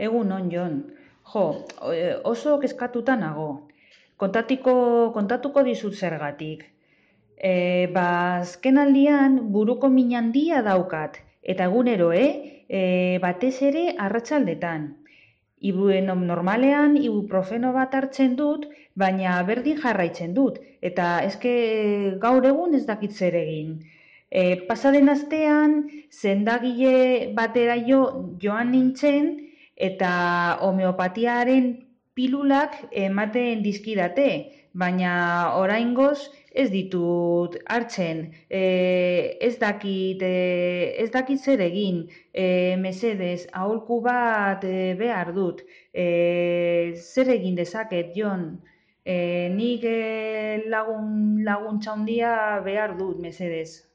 Egun Jon. Jo, oso kezkatuta nago. Kontatuko dizut zergatik. Azken aldian buruko min handia daukat, eta egunero, batez ere arratsaldetan. Normalean ibuprofeno bat hartzen dut, baina berdin jarraitzen dut, eta eske gaur egun ez dakit zer egin. Pasaden astean sendagile batera joan nintzen eta homeopatiaren pilulak ematen dizkidate, baina oraingoz ez ditut hartzen. Ez dakit zer egin. Mesedez, aholku bat behar dut. Zer egin dezaket, Jon? Nik laguntza handia behar dut, mesedez.